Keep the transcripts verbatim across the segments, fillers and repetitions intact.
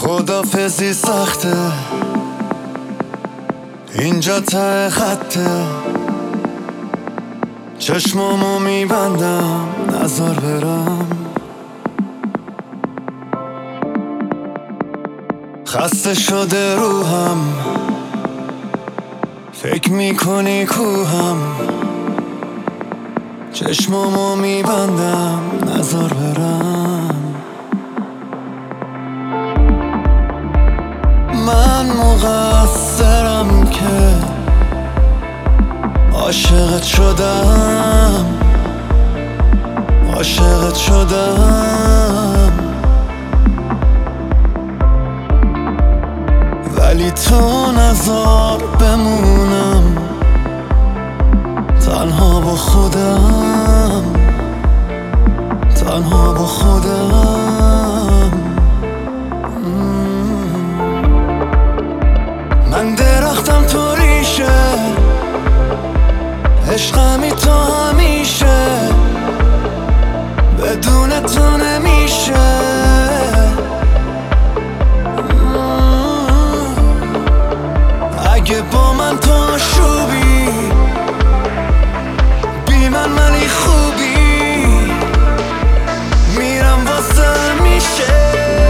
خدافزی سخته، اینجا ته خطه، چشمامو میبندم نزار برم. خسته شده روحم، فکر میکنی کوهم، چشمامو میبندم نزار برم. من مقصرم که عاشقت شدم، عاشقت شدم، ولی تو نذار بمونم تنها با خودم، تنها با خودم. من درختم تو ریشه، عشقمی تو همیشه، بدون تو نمیشه. اگه با من تو آشوبی، بی من منی خوبی، میرم واسه میشه.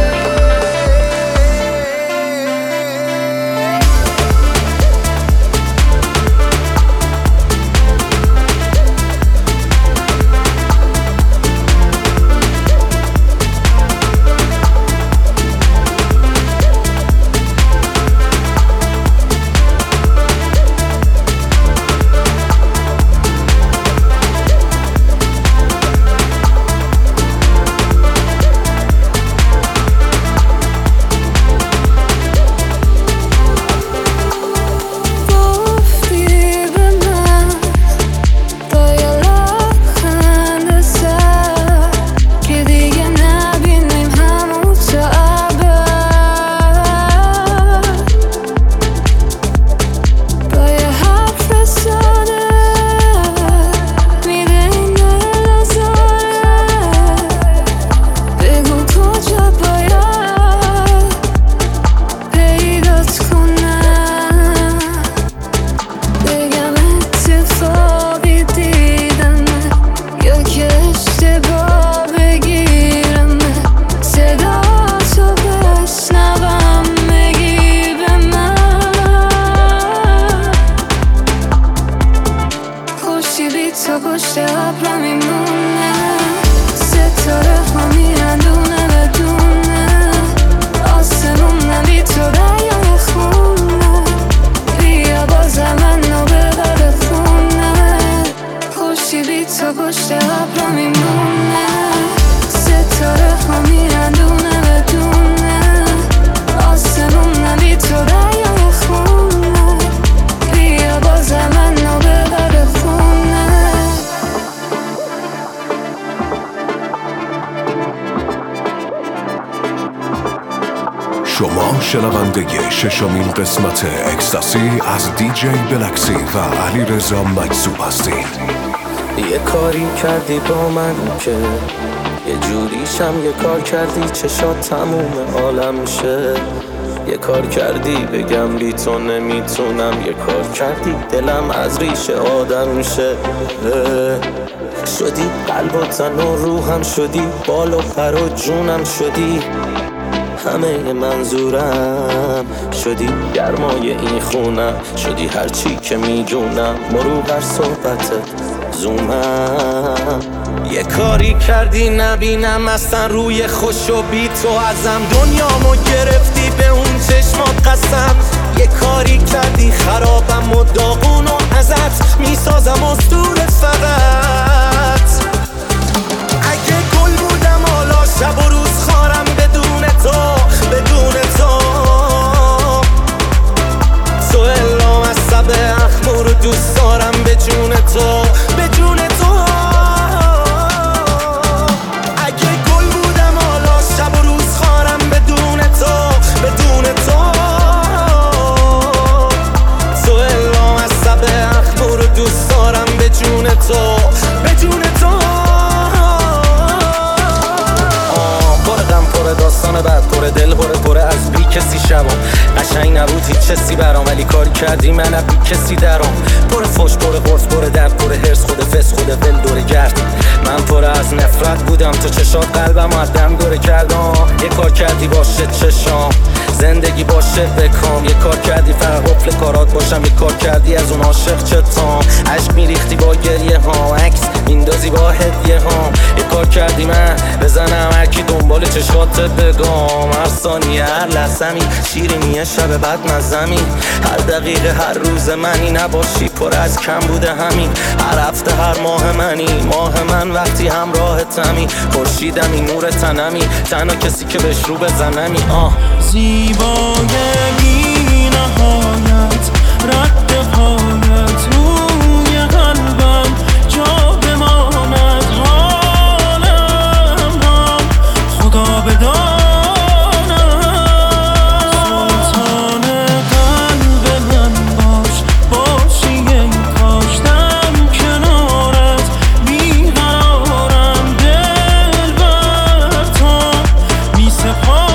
شما شنونده ششمین قسمت اکستاسی از دی جی بلکسی و علیرضا مجذوب هستید. یه کاری کردی با من که یه جوریشم، یه کار کردی چشات تموم عالم میشه. یه کار کردی بگم بی تو نمیتونم، یه کار کردی دلم از ریشه آدم میشه. شدی قلب و تن و روحم، شدی بال و پر و جونم، شدی همه منظورم، شدی گرمای این خونم، شدی هرچی که میدونم، مرو بر صحبتت زومم. یه کاری کردی نبینم اصلا روی خوش و بی تو ازم، دنیامو گرفتی به اون چشمات قسم. یه کاری کردی خرابم و داغون و ازت میسازم اسطورت فقط. اگه گل بودم حالا شب و روز خارم بدون تو، بدون تو تو الام از سب اخمو رو دوست دارم به جون تو، به جون تو. اگه گل بودم حالا شب و روز خارم بدون تو، بدون تو تو الام از سب اخمو رو دوست دارم به جون تو، به جون قشنگ نبود هیچ چیزی برام، ولی کاری کردی من بی کسی درام. پر فوش پر قرص پر درد پر هرس، خود فس خود ول دور گرد. من پر از نفرت بودم تو چشات قلبم آدم دوره کردم. یه کار کردی باشه چشام زندگی باشه بکام، یه کار کردی فقط قفل کارات باشم، یه کار کردی از اون عاشق چتام. عشق میریختی با گریه ها، عکس میندازی با هدیه ها. یه کار کردی من بزنم هرکی دنبال چشات بگام. هر ثانیه هر لحظمی شیرینیه شب بعد مزمی، هر دقیقه هر روز منی نباشی پر از کم بوده همین. هر هفته هر ماه منی ماه من وقتی همراه تمی، خورشیدمی نور تنمی تنها کسی که بهش رو بزنمی. آه زیبای بی نهایت رد پایت روی قلبم جا بماند. حالم را خدا بداند، سلطان قلب من باش باشی ای کاش دم کنارت بیقرارم. دل بر تو می سپارم.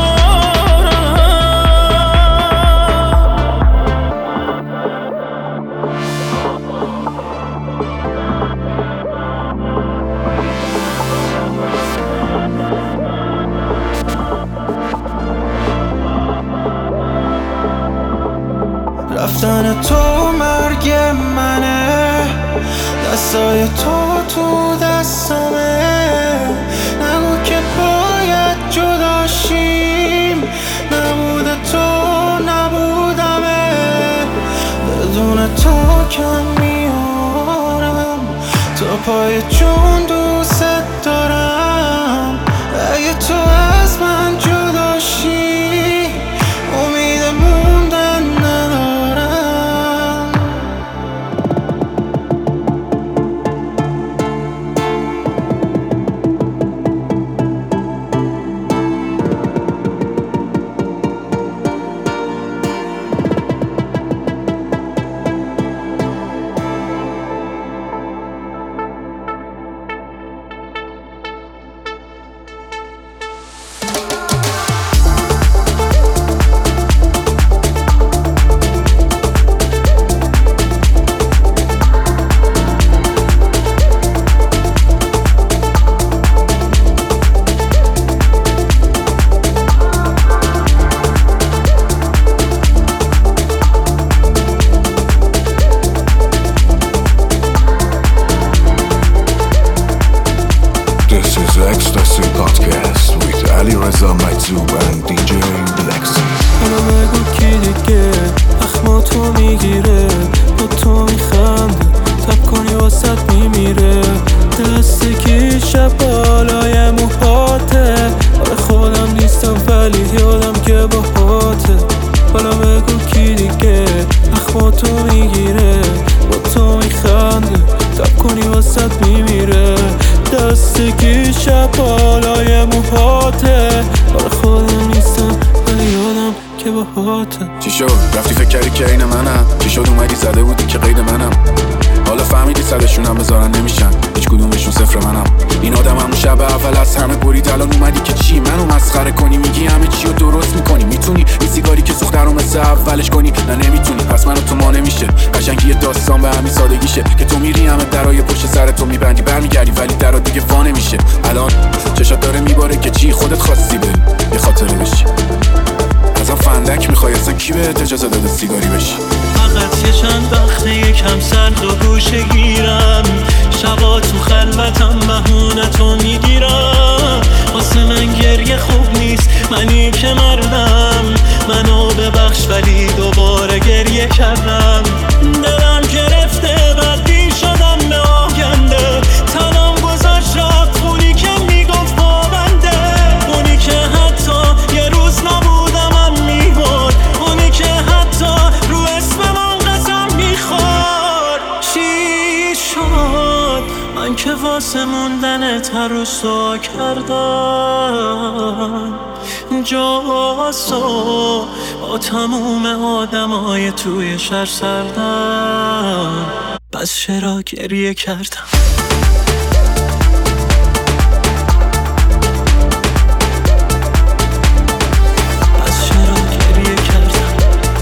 رفتن تو مرگ منه، دستای تو تو دستمه. نگو که باید جدا شیم، نبود تو نبودمه. بدون تو کم میارم، تا پای جون دوست دارم. اگه تو از من جدا شی امید موندن ندارم. This is Ecstasy Podcast with Ali Reza Maizub and دی جی Blacksy. حالا بگو کی دیگه اخماتو میگیره، با تو میخنده تب کنی واسط میمیره. دستگی شب بالای موهاته، آره خودم نیستم ولی یادم که باهاته. حالا بگو کی دیگه اخماتو میگیره، با تو میخنده تب کنی واسط میمیره. دستگی شب بالای موهاته، آره خودم نیستم ولی یادم که باهاته. چی شد؟ رفتی فکر کردی که این منم؟ چی شد اومدی زده بودی که قید منم؟ حالا فهمیدی صدشونم بذارن نمیشن، هیچ کدومشون صفر منم. این آدم همون شب اول از همه برید، الان اومدی که چی منو مسخره کنی؟ میگی همه چی رو درست میکنی، میتونی این سیگاری که سوخته رو مثل اولش کنی؟ نه نمیتونی، پس منو تو ما نمیشه. قشنگی داستان به همین سادگیشه که تو میری همه درای پشت سر تو میبندی برمیگردی، ولی درا دیگه وا نمیشه. الان چشات داره میباره که چی خودت خواستی بری یه خاطره بشی. ازم فندک میخوای، اصلا کی بهت اجازه داده سیگاری بشی؟ فقط یه چند وقته یکم سرد و گوشه گیرم، شبا تو خلوتم بهونه تو میگیرم. واسه من گریه خوب نیست، منی که مردم منو ببخش ولی دوباره گریه کردم. دلم گرفته بدی شدم به آینده، تنم گذاشت رفت خونی که میگفت پابنده. اونی که حتی یه روز نبودمم میبرد، اونی که حتی رو اسم من قسم میخورد. چی شد من که واسه موندنت هر روز سوا کردم جاسو با تموم آدمای توی شهر سردم، پس چرا گریه کردم؟ پس چرا گریه کردم؟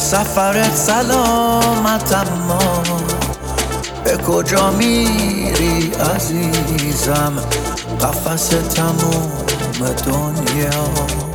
سفرت سلامت، اما به کجا میری عزیزم؟ قفس تموم دنیا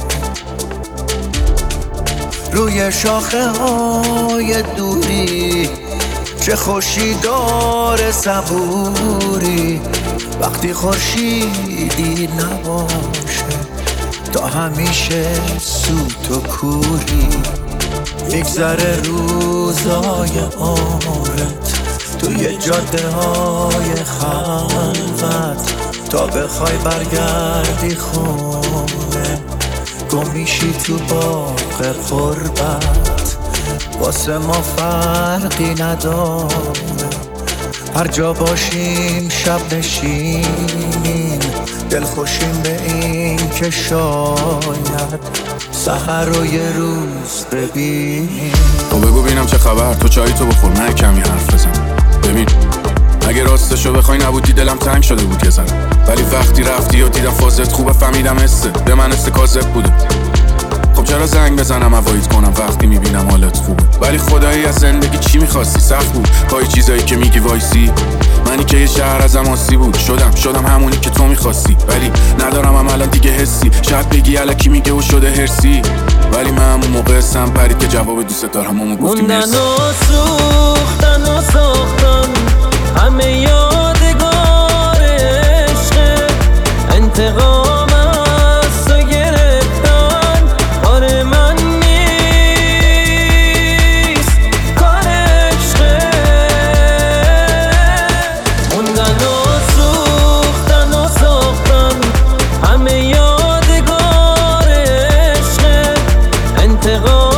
روی شاخه های دوری، چه خوشی داره صبوری وقتی خورشیدی نباشه، تا همیشه سوت و کوری. میگذره روزای عمرت توی جاده های خلوت، تا بخوای برگردی خونه گم میشی تو باغ غربت. واسه ما فرقی نداره هر جا باشیم، شب نشینیم دلخوشیم به این که شاید سحر رو یه روز ببینیم. تو بگو بینم چه خبر، تو چایی تو بخور من کمی حرف بزن. ببین اگه راستشو بخوای نبودی دلم تنگ شده بود یه ذره، ولی وقتی رفتی و دیدم فازت خوبه فهمیدم حسه به من حس کاذب بوده. خب چرا زنگ بزنم اوایت کنم وقتی میبینم حالت خوبه؟ ولی خدایی از زندگی چی میخواستی؟ سخت بود پای چیزایی که میگی وایسی. منی که یه شهر ازم آسی بود شدم شدم همونی که تو میخواستی، ولی ندارم هم الان دیگه حسی. شاید بگی الکی میگه و شده هرسی، ولی من همون موقع سم پرید که جواب دوست دارم همون گفتی مرسی. موندن و سوختن و ساختن همه یادگار عشق، انتقام از تو گرفتن کار من نیست، کار عشقه. موندن و سوختن و ساختن همه یادگار عشق، انتقام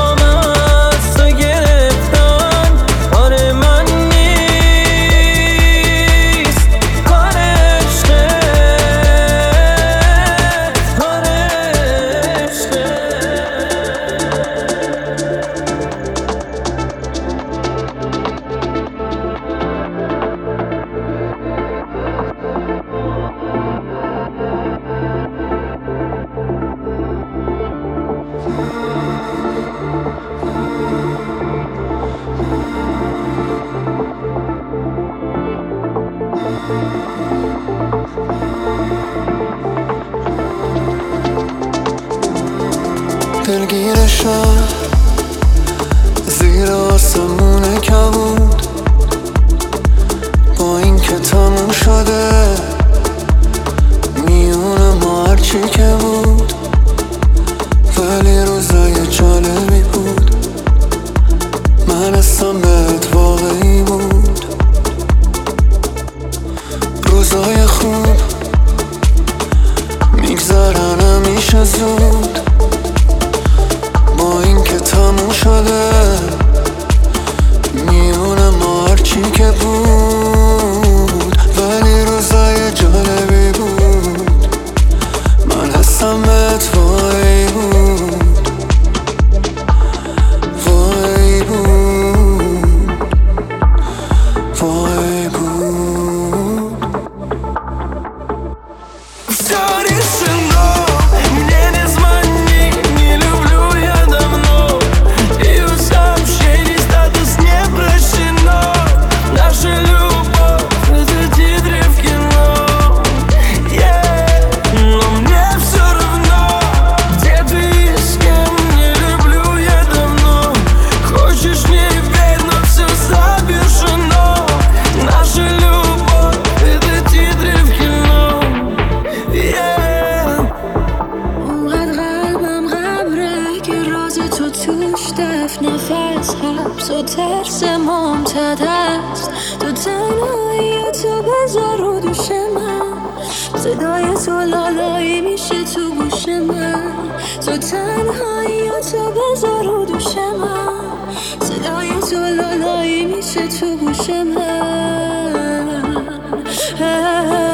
دلگیر شهر زیر آسمون کبود، با این که تموم شده میونه ما هرچی که بود، ولی روزای جالبی بود. من حسم بهت واقعی بود، روزای خوب میگذرن همیشه زود، با این که تموم شده میونه ما هرچی که بود، ولی روزای جالبی بود. من حسم بهت وای بود، وای بود، وای بود. Старый сынок, мне не звони, не люблю я давно, и у сообщений статус не прощено. Наша любовь — это титры в кино, yeah. Но мне все равно, где ты и с кем, не люблю я давно. Хочешь не верь, но все завершено. Наша любовь — это титры в кино, yeah. اونقدر قلبم غبره که راز تو توش دفت، نفس حبس و ترس ممتد است. تو تنهایی تو بذار رو دوش من، صدای تو لالایی میشه تو گوش من. تو تنهایی تو بذار رو دوش من، صدای تو لالایی میشه تو گوش من.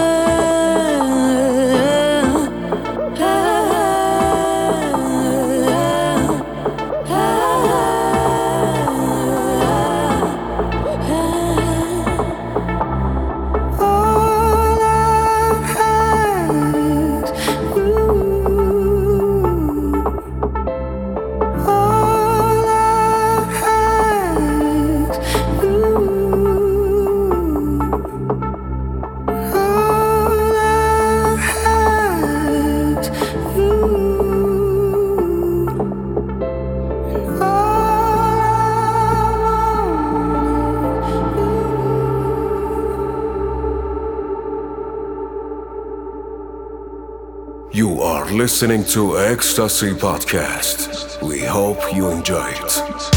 listening to Ecstasy Podcast. We hope you enjoy it.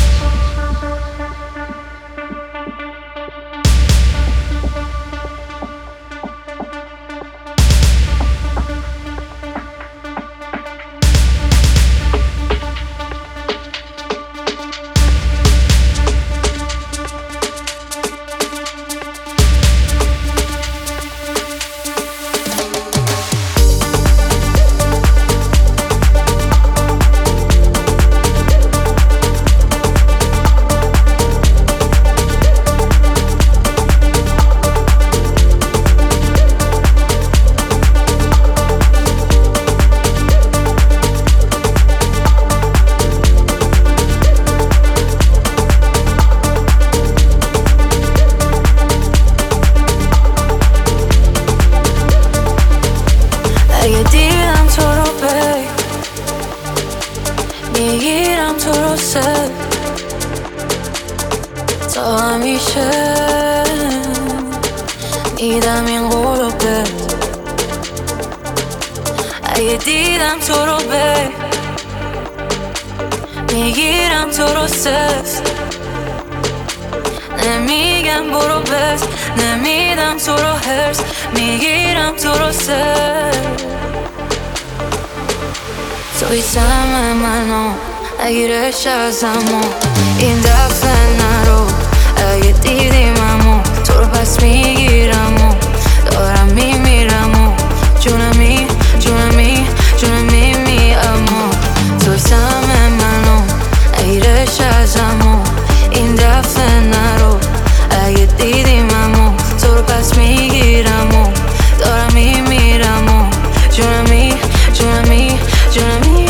ازمون این دفعه نرو اگه دیدیممو تو رو پس میگیرم و دارم میمیرم و جونمی جونمی جونمی می اما توی سهم منو ایرش ازمون این دفعه نرو اگه دیدیممو تو رو پس میگیرم و دارم میمیرم و جونمی جونمی جونمی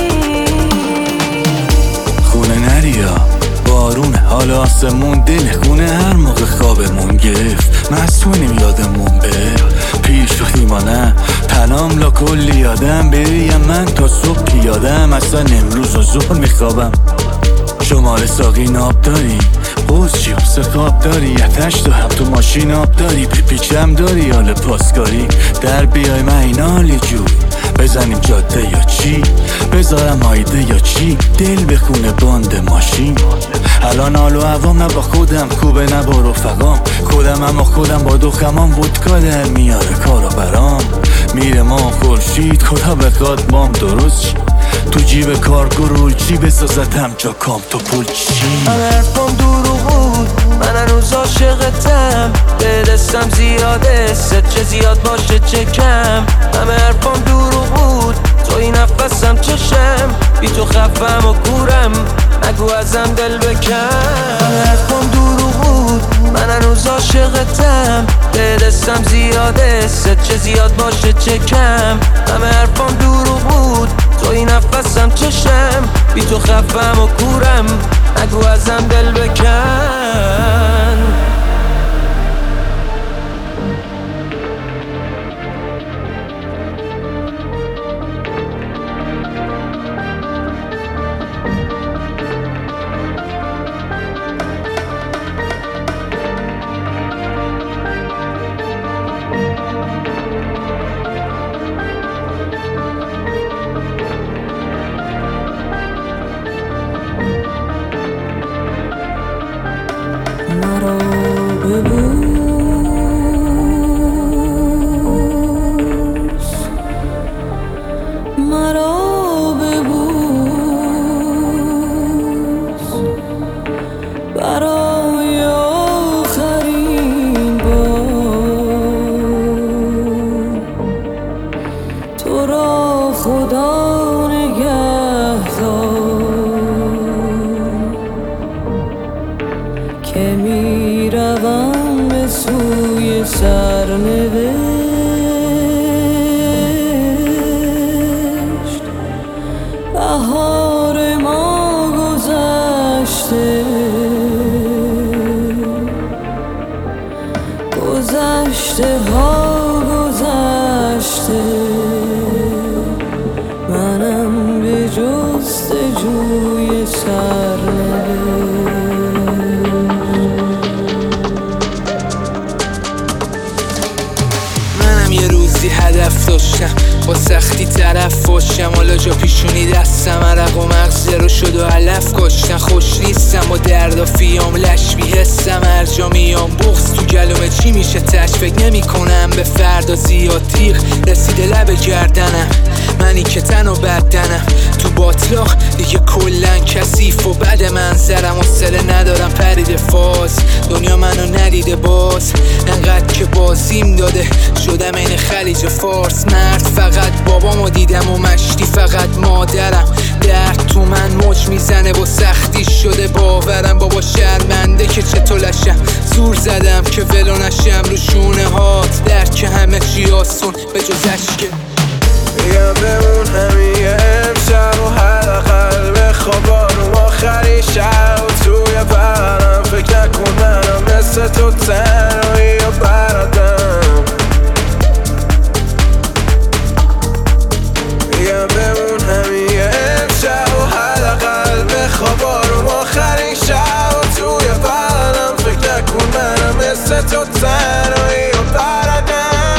بارونه حالا آسمون دل خونه هر موقع خوابمون گرفت مسئولیم یادمون بره پیر شوخی ما نه تنام لا کلی یادم بریم من تا صبح پیادم اصلا امروز و ظهر میخوابم شماره ساقی ناب داری قوز چیم سقاب داری اتش تو هم تو ماشین آب داری پیپیچم داری حال پاسکاری در بیای من این حالی جوی بزنیم جاده یا چی بذارم هایده یا چی دل بخونه باند ماشین الان حال و عوام نه با خودم کوبه نه با رفقام خودم اما خودم با دخمام ودکا در میاره کارا برام میره ما خورشید خدا بخواد بام درست چی تو جیب کارگو رول چی بسازتم جا کام تو پول چی همه حرفم دروغ بود من هنوز عاشقتم به دستم زیاده ست چه زیاد باشه چه کم همه حرفم دروغ بود تو این نفسم چشم بی تو خفم و کورم نگو ازم دل بکن همه حرفم دروغ بود من هنوز عاشقتم به دستم زیاده ست چه زیاد باشه چه کم همه حرفم دروغ بود تو این نفسم چشم بی تو خفم و کورم نگو ازم دل بکن نداشتم، با سختی طرف فاشم. حالا جا پیشونی دستم عرق و مغز رو شد و علف کاشتن. خوش نیستم و درد و فیام لش بیهستم هر جا میام. بغض تو گلومه چی میشه تش، فکر نمی کنم به فردا زیاد تیغ رسیده لب گردنم. منی که تن و بدنم تو باطلاق دیگه کلن کثیف و بد منظرم. حوصله ندارم پرید فاز، دنیا منو ندیده باز. انقدر که بازیم داده شدم این خلیج فارس. مرد فقط بابامو دیدم و مشتی فقط مادرم. درد تو من موج میزنه و سختی شده باورم. بابا شرمنده که چطور لشم، زور زدم که ولو نشم رو شونه هات. درد که همه چی آسون به جز عشقه. بگم بمون همین امشب و حداقل بخواب آروم آخری شب توی برم. فکر نکن منم مثل تو تنهایی و بردم. بگم بمون همین امشب و حداقل بخواب آروم آخری شب توی برم. فکر نکن منم مثل تو تنهایی و بردم.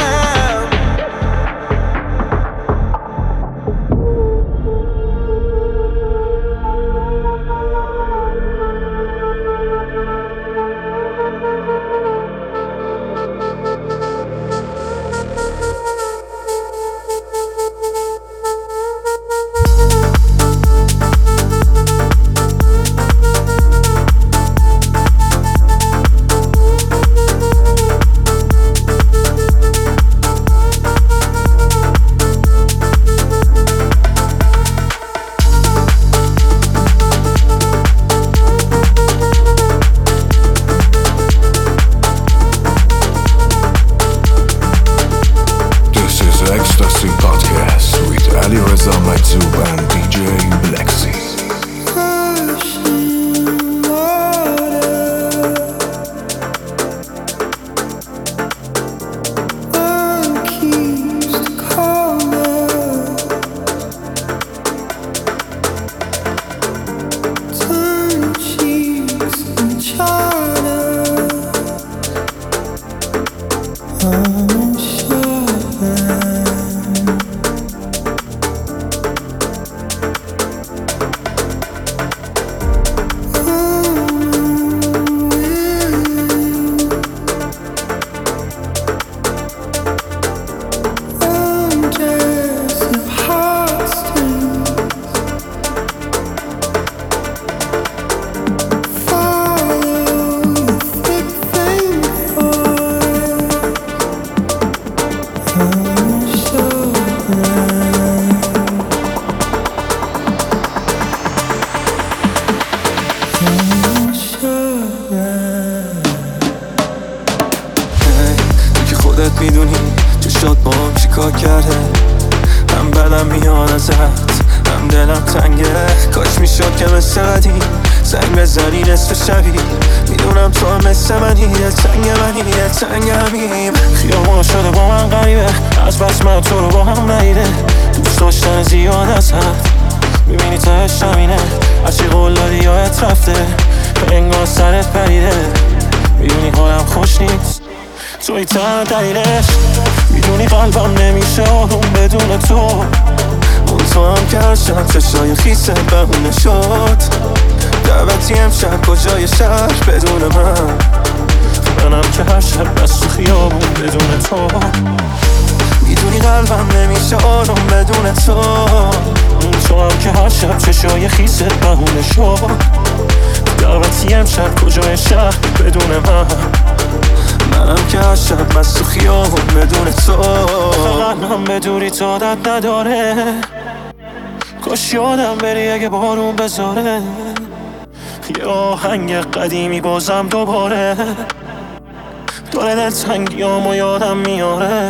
میدونی چشات با هم چیکار کرده. هم بدم میاد ازت هم دلم تنگه. کاش میشد که مثل قدیم زنگ بزنی نصف شبی. میدونم تو هم مثل منی، دلتنگ منی دلتنگ همیم. خیابون شده با من غریبه، از بس من تو رو با هم ندیده. دوست داشتن زیاد ازت میبینی تهش همینه. هرچی قول دادی یادت رفته، انگار سرت پریده. میدونی حالم خوش نیست، توی تنها دلیلش. میدونی قلبم نمیشه آروم بدون تو. اون تو هم که هر شب چشای خیسه بهونه شد. دعوتی امشب کجای شهر بدون من. منم که هر شب بس تو خیابون بدون تو. میدونی قلبم نمیشه آروم بدون تو. اون تو هم که هر شب چشای خیسه بهونه شد. دعوتی امشب کجای شهر بدون من. منم که هر شب بس تو خیابون بدون تو. فقط من بدونی تو عادت نداره. کاش یادم بری اگه بارون بذاره. یه آهنگ قدیمی بازم دوباره. داره دلتنگیامو یادم میاره.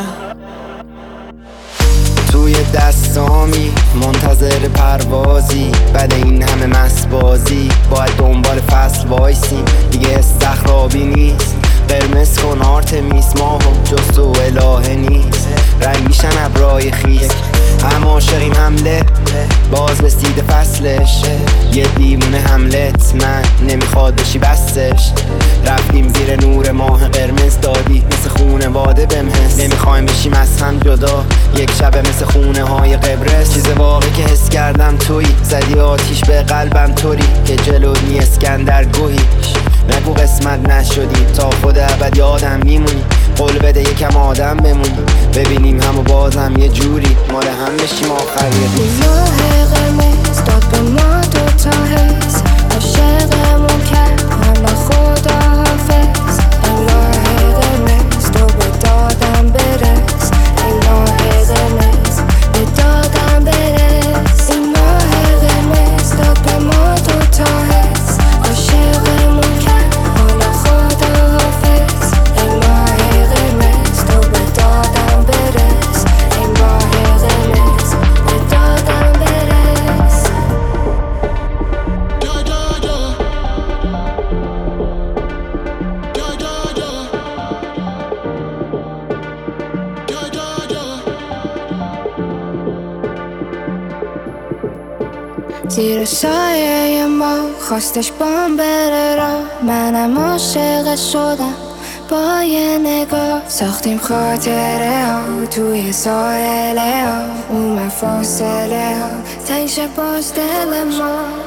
توی دستامی منتظر پروازی، بعد این همه مسبازی باید دنبال فصل وایسیم. دیگه استخرابی نیست، قرمز کن آرتمیس ماهم جز تو الهه نیست. رنگ میشن ابرای خیز، هم عاشقیم حمله باز رسیده فصلش. یه دیمونه حملت من نمیخواد بشی دستش. رفتیم زیر نور ماه قرمز، دادی مثل خونه واده بهم حس. نمیخوایم بشیم از هم جدا یک شب مثل خونه های قبرس. چیز واقعی که حس کردم تویی، زدی آتیش به قلبم طوری که جلونی اسکندر گوهی. نگو قسمت نشدی تا خود ابد یادم میمونی. قول بده یکم آدم بمونی، ببینیم همو بازم یه جوری مال هم بشیم آخر یه روز. ماه قرمز داد به ما دوتا حس، عاشقمون کرد حالا خدا حافظ. ای ماه قرمز تو به دادم برس، ای ماه قرمز به دادم برس. ای ماه قرمز داد به ما دوتا حس، عاشقمون کرد حالا خدا حافظ. ای ماه قرمز تو به دادم برس، ای ماه قرمز به دادم برس. زیر سایه ما خواستش بام بره را، منم عاشق شدم با یه نگاه. ساختیم خاطره ها توی ساحله ها، اومد فاصله ها تنگ شه باز دل ما.